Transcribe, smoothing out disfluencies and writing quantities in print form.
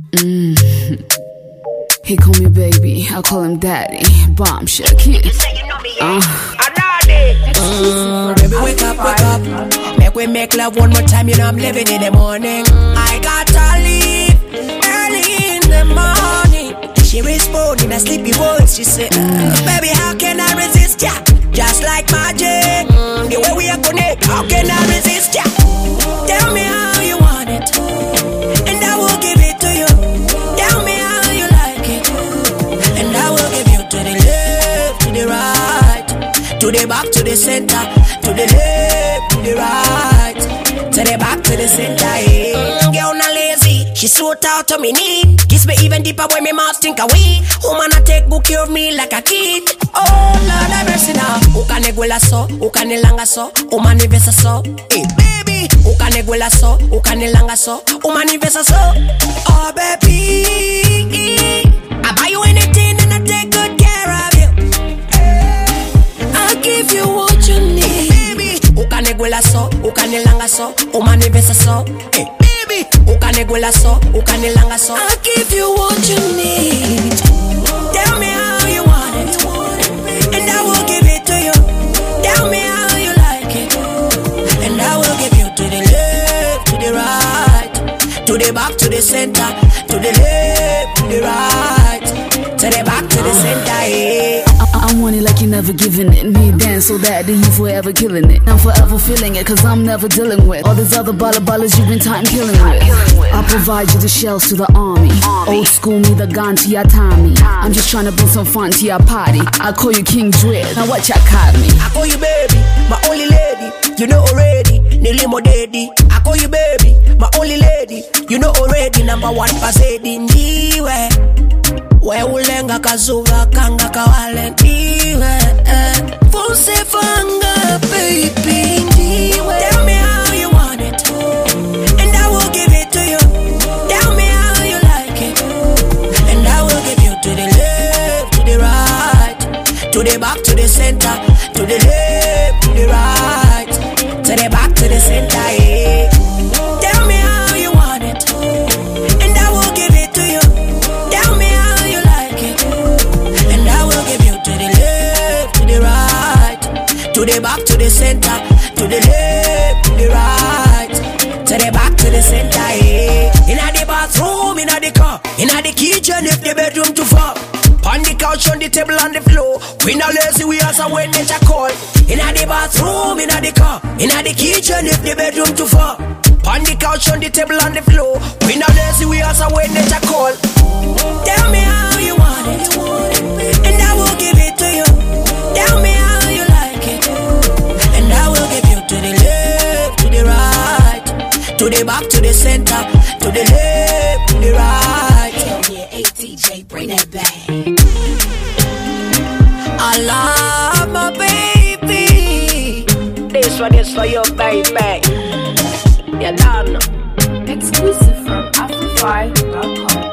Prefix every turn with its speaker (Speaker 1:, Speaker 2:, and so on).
Speaker 1: He call me baby, I call him daddy. Bombshell kid.
Speaker 2: Baby, wake up. Make we make love one more time, you know I'm living in the morning. I gotta leave early in the morning. She responded in a sleepy voice, she said, baby, how can I resist ya? Just like magic, the way we are connected, how can I resist ya? Tell me how you want it, and I will give it to you. Tell me how you like it, and I will give you to the left, to the right, to the back, to the center, to the left, to the right, to the back, to the center. Girl not lazy, she suit out to me knee. Kiss me even deeper when me mouth think away. Woman I take good care of me like a kid. Oh Lord have mercy now. Ukanegwela so, ukanelanga so, umanivesa so. Hey baby, ukanegwela so, ukanelanga so, umanivesa so. Oh baby, I buy you anything and I take good care of you. I'll give you what you need. Baby, ukanegwela so, ukanelanga so, umanivesa so. Hey baby, ukanegwela so, ukanelanga so. I'll give you what you need. Tell me how you want it, and I will give it to you. Tell me how you like it, and I will give you to the left, to the right, to the back, to the center, to the left, to the right, to the back, to the center. Yeah.
Speaker 1: I want it like you're never giving it. Me dance so that you forever killing it. I'm forever feeling it, cause I'm never dealing with all these other ballas you've been time killing with. I provide you the shells to the army. Old school me the gun to your Tommy. I'm just trying to bring some fun to your party. I call you King Dread, now what y'all caught me?
Speaker 2: I call you baby, my only lady. You know already, Nilimo daddy. I call you baby, my only lady. You know already, number one pasedi ndiwe. We ulenga kazuva kanga kawale ndiwe. Fuse fanga baby ndiwe. Tell me how you want it, and I will give it to you. Tell me how you like it, and I will give you to the left, to the right, to the back, to the center, to the left, to the right, to the back, to the center. Yeah. Tell me how you want it, and I will give it to you. Tell me how you like it, and I will give you to the left, to the right, to the back, to the center, to the left, to the right, to the back, to the center. Yeah. Inna the bathroom, inna the car, inna the kitchen if the bedroom too far. On the couch, on the table, on the floor. We not lazy, we answer when nature call. Inna the bathroom, inna the car, inna the kitchen if the bedroom too far. On the couch, on the table, on the floor. We not lazy, we answer when nature call. Tell me how you want it, and I will give it to you. Tell me how you like it, and I will give you to the left, to the right, to the back, to the center, to the left, to the right. Hell yeah, ATJ, bring that back. I love my baby. This one is for you, baby. You're done.
Speaker 1: Exclusive from Afro5.com.